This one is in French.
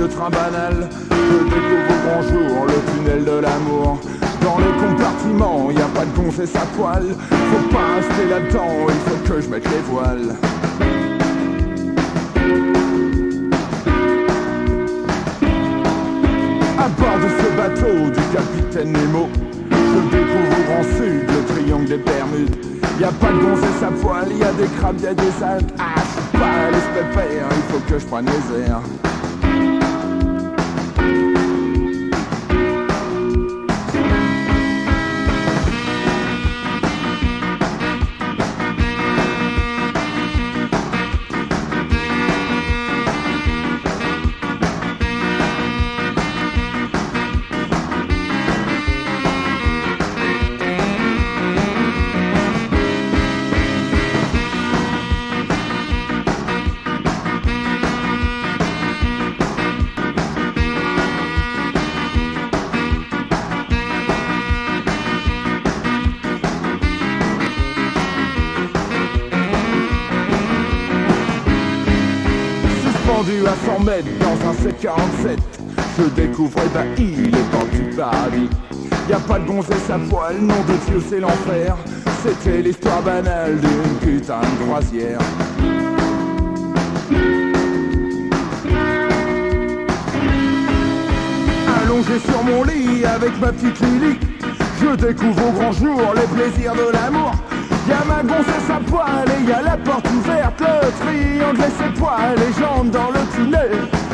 le train banal. Je découvre au grand jour le tunnel de l'amour. Dans les compartiments, y a pas de gonzesse à poil. Faut pas rester là-dedans, il faut que je mette les voiles. À bord de ce bateau du capitaine Nemo, je découvre au grand sud le triangle des Bermudes. Y a pas de gonzesse à poil, y a des crabes, y a des algues. Ah, je suis pas à l'aise pépère, il faut que je prenne les airs. À 100 mètres dans un C-47, je découvre ébahi les portes du paradis. Y a pas de gonzesse à poil, nom de Dieu c'est l'enfer. C'était l'histoire banale d'une putain de croisière. Allongé sur mon lit avec ma petite Lily, je découvre au grand jour les plaisirs de l'amour. Y'a ma gonzesse à poil et y'a la porte ouverte, le triangle et ses poils, les jambes dans le tunnel.